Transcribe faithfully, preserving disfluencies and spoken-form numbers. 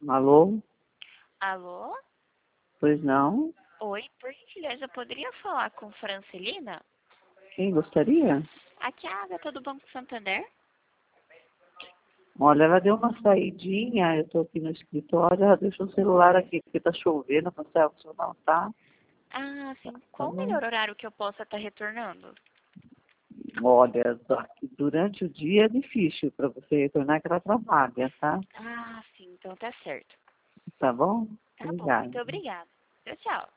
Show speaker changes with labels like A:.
A: Alô?
B: Alô?
A: Pois não?
B: Oi, por gentileza, eu poderia falar com Francelina?
A: Quem gostaria?
B: Aqui é a Agatha do Banco Santander.
A: Olha, ela deu uma saidinha, eu tô aqui no escritório, ela deixou o celular aqui, porque tá chovendo, não sei se não tá.
B: Ah, sim.
A: Tá
B: Qual o
A: bom?
B: melhor horário que eu possa estar retornando?
A: Olha, só que durante o dia é difícil para você retornar que ela trabalha, tá?
B: Ah, sim, então tá certo.
A: Tá bom?
B: Tá bom,
A: Obrigada.
B: muito obrigada. Tchau, tchau.